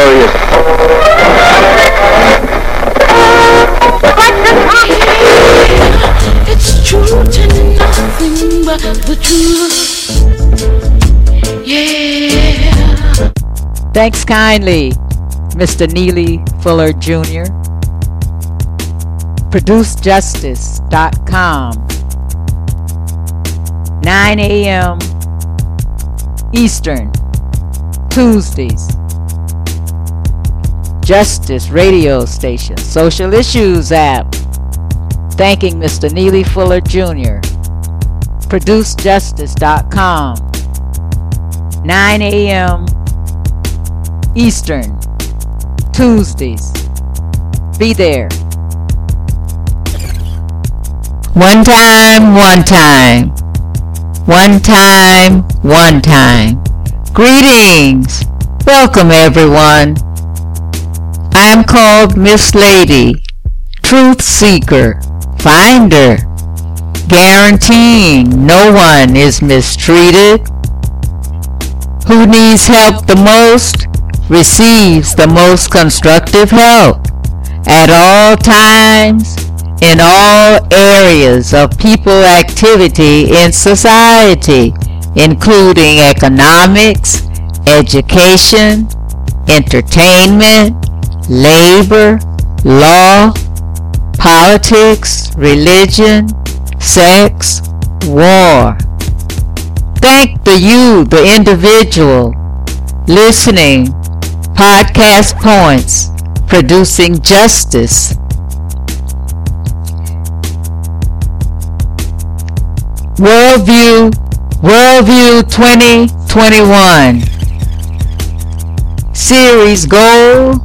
glorious. It's truth and nothing but the truth. Yeah. Thanks kindly, Mr. Neely Fuller Jr. ProduceJustice.com, 9 a.m. Eastern, Tuesdays. Justice Radio Station, Social Issues app. Thanking Mr. Neely Fuller Jr. ProduceJustice.com, 9 a.m. Eastern, Tuesdays. Be there. One time, one time. One time, one time. Greetings. Welcome, everyone. I am called Miss Lady, Truth Seeker, Finder, guaranteeing no one is mistreated. Who needs help the most receives the most constructive help at all times, in all areas of people activity in society, including economics, education, entertainment, labor, law, politics, religion, sex, war. Thank the individual, listening, podcast points, producing justice. Worldview 2021. Series goal: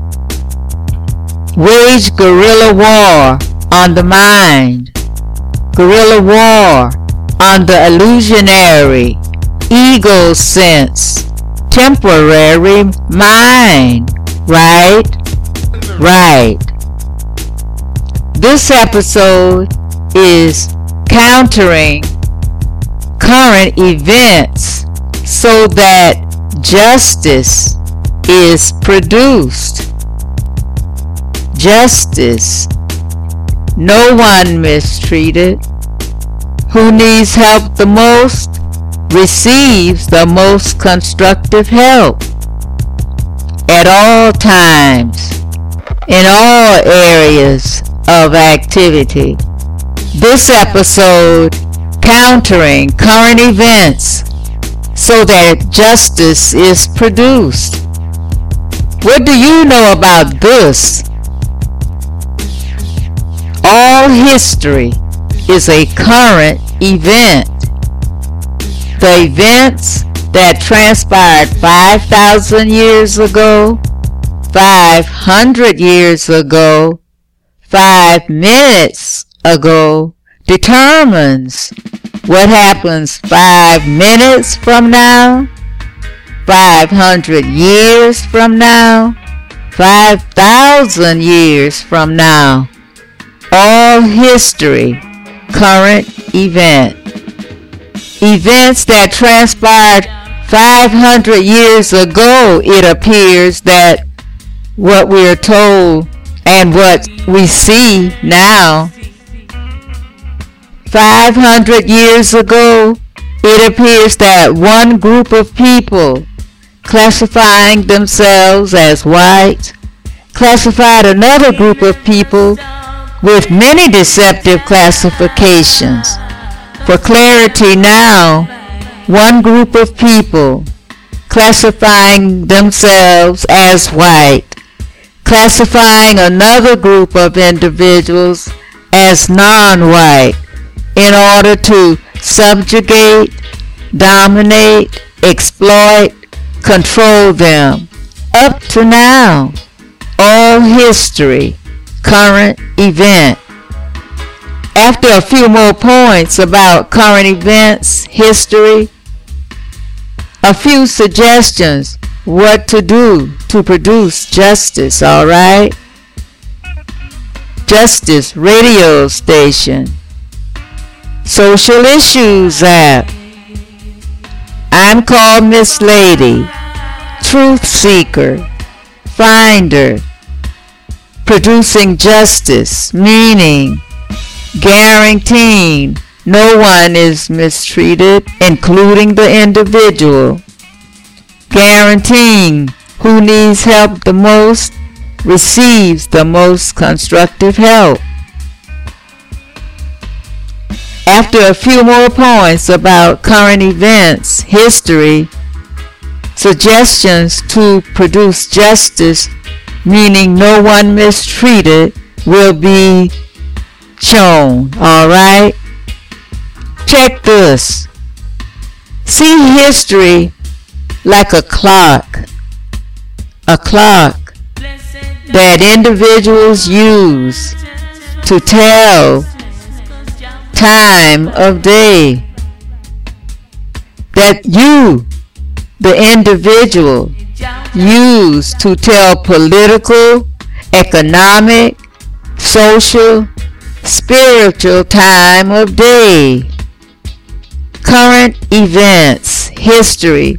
wage guerrilla war on the mind, guerrilla war on the illusionary, ego sense, temporary mind. Right? Right. This episode is countering current events so that justice is produced. Justice. No one mistreated. Who needs help the most receives the most constructive help at all times, in all areas of activity. This episode countering current events so that justice is produced. What do you know about this? All history is a current event. The events that transpired 5,000 years ago, 500 years ago, 5 minutes ago determines what happens 5 minutes from now, 500 years from now, 5,000 years from now. All history, current event. Events that transpired 500 years ago, it appears that what we are told and what we see now, 500 years ago, it appears that one group of people classifying themselves as white classified another group of people with many deceptive classifications. For clarity now, one group of people classifying themselves as white, classifying another group of individuals as non-white in order to subjugate, dominate, exploit, control them. Up to now, all history, current event. After a few more points about current events, history, a few suggestions what to do to produce justice, all right? Justice Radio Station, Social Issues app. I'm called Miss Lady, Truth Seeker, finder, producing justice, meaning guaranteeing no one is mistreated, including the individual, guaranteeing who needs help the most receives the most constructive help. After a few more points about current events, history, suggestions to produce justice, meaning no one mistreated, will be shown. Alright? Check this. See history like a clock. A clock that individuals use to tell time of day. That you, the individual, use to tell political, economic, social, spiritual time of day. Current events, history,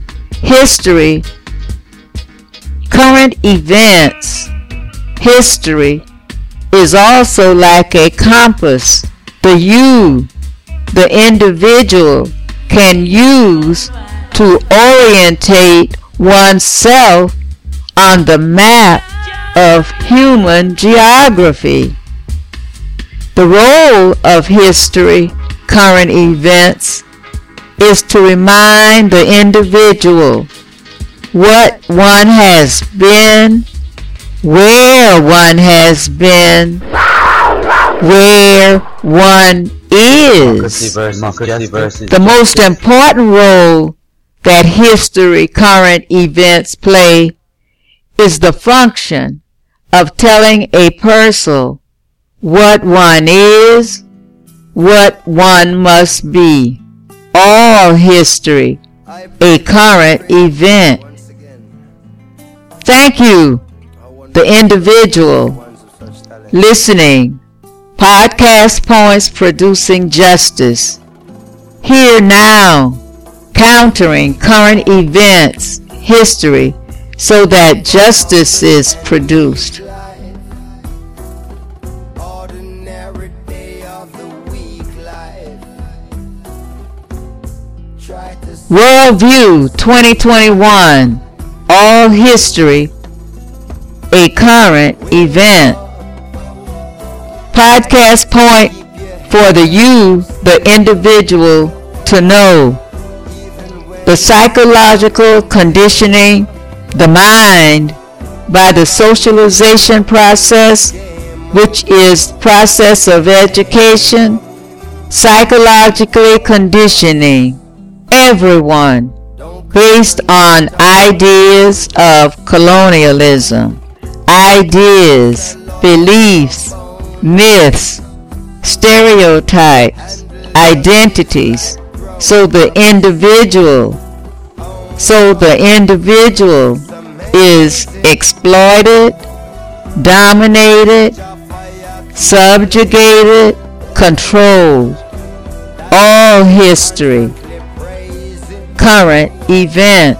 current events, history is also like a compass the individual can use to orientate oneself on the map of human geography. The role of history, current events, is to remind the individual what one has been, where one has been, where one is. The most important role that history, current events play is the function of telling a person what one is, what one must be. All history, a current event. Thank you, the individual, listening. Podcast Points Producing Justice. Here now, countering current events, history, so that justice is produced. Worldview 2021. All history, a current event. Podcast point for the individual to know. The psychological conditioning, the mind, by the socialization process, which is process of education, psychologically conditioning everyone based on ideas of colonialism, ideas, beliefs, myths, stereotypes, identities, so the individual is exploited, dominated, subjugated, controlled. All history, current event.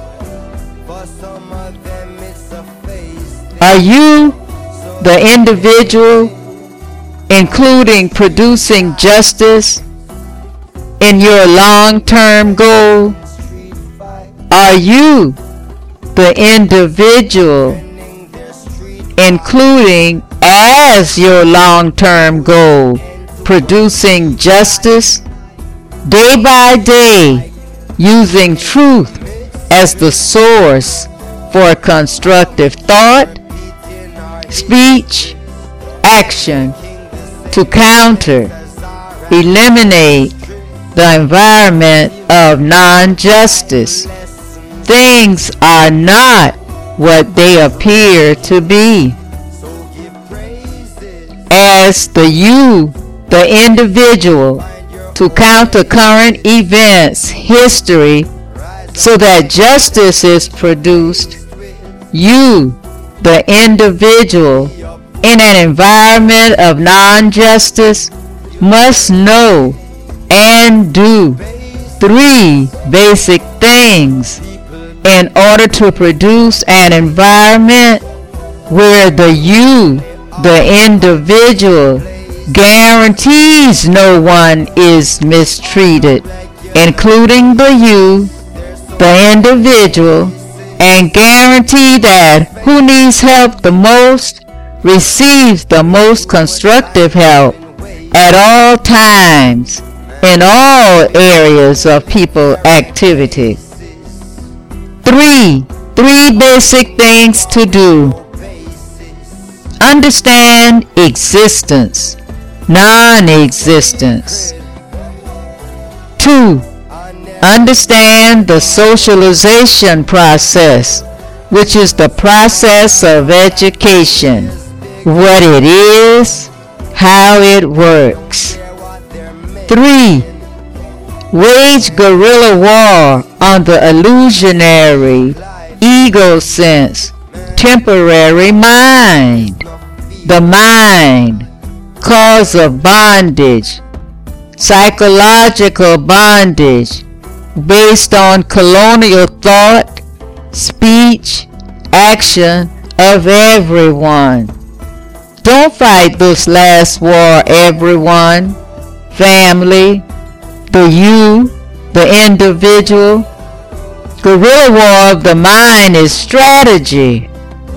Are you, the individual, including producing justice in your long-term goal? Are you, the individual, including as your long-term goal, producing justice day by day, using truth as the source for constructive thought, speech, action to counter, eliminate the environment of non-justice? Things are not what they appear to be. As the individual, to counter current events, history, so that justice is produced, you, the individual, in an environment of non-justice, must know and do 3 basic things in order to produce an environment where the you, the individual, guarantees no one is mistreated, including the you, the individual, and guarantee that who needs help the most receives the most constructive help at all times in all areas of people activity. Three basic things to do. Understand existence, non-existence. 2. Understand the socialization process, which is the process of education, what it is, how it works. 3. Wage guerrilla war on the illusionary, ego sense, temporary mind. The mind, cause of bondage, psychological bondage, based on colonial thought, speech, action of everyone. Don't fight this last war, everyone. Family, the you, the individual. Guerrilla war of the mind is strategy.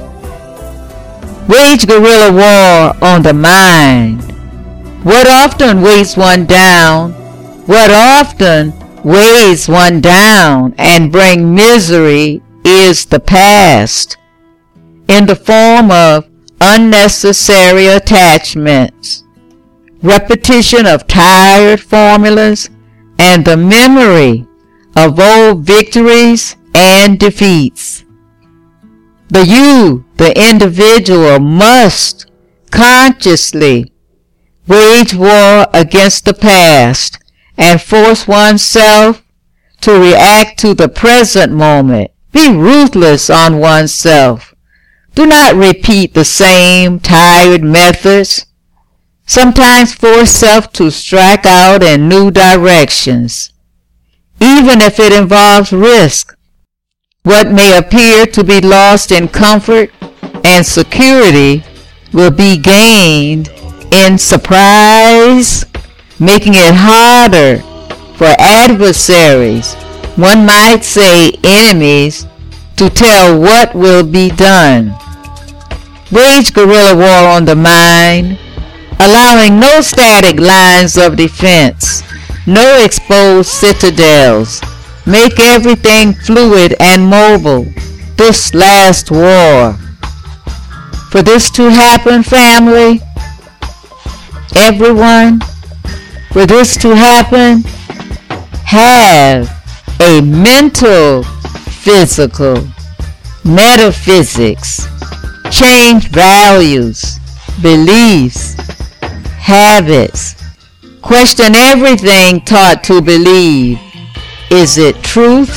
Wage guerrilla war on the mind. What often weighs one down? What often weighs one down and bring misery is the past, in the form of unnecessary attachments, repetition of tired formulas, and the memory of old victories and defeats. The you, the individual, must consciously wage war against the past and force oneself to react to the present moment. Be ruthless on oneself. Do not repeat the same tired methods. Sometimes force self to strike out in new directions, even if it involves risk. What may appear to be lost in comfort and security will be gained in surprise, making it harder for adversaries, one might say enemies, to tell what will be done. Wage guerrilla war on the mind, allowing no static lines of defense, no exposed citadels. Make everything fluid and mobile. This last war. For this to happen, family, everyone, for this to happen, have a mental, physical, metaphysics, change values, beliefs, habits, question everything taught to believe. Is it truth?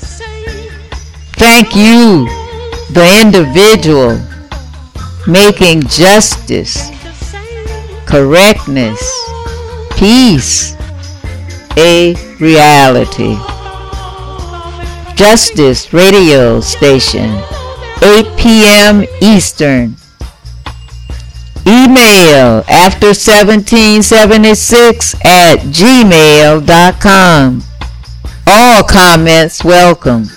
Thank you, the individual, making justice, correctness, peace a reality. Justice Radio Station, 8 p.m. Eastern. Email after1776@gmail.com. All comments welcome.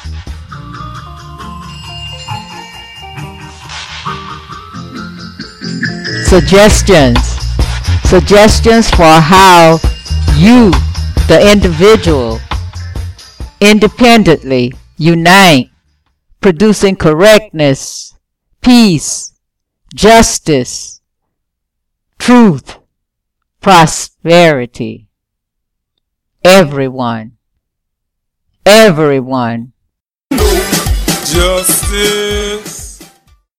Suggestions for how you, the individual, independently unite, producing correctness, peace, justice, truth, prosperity. Everyone. Justice.